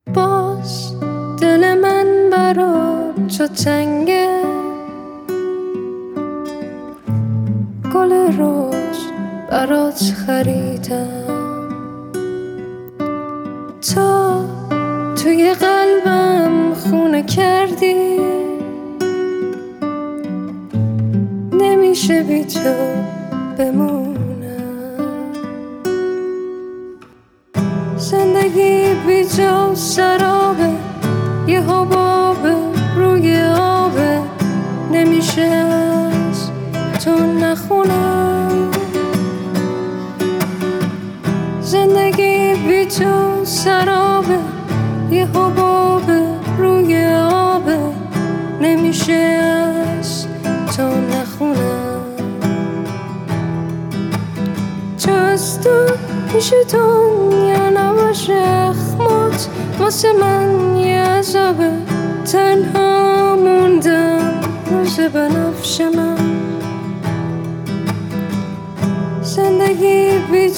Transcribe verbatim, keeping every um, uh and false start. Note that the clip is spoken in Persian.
باز دل من برات تو تنگه، گل روز برات خریدم تا توی قلبم خونه کردی، نمیشه بی تو بمونم. زندگی بی تو سرابه، یه حبابه روی آبه، نمیشه از تو نخونم. زندگی بی تو سرابه، یه حبابه روی آبه، نمیشه از تو نخونم. تو از تو میشه دنیا نباشه، اخمات واسه من یه عذابه، تنها موندم روز بنفش من. زندگی بی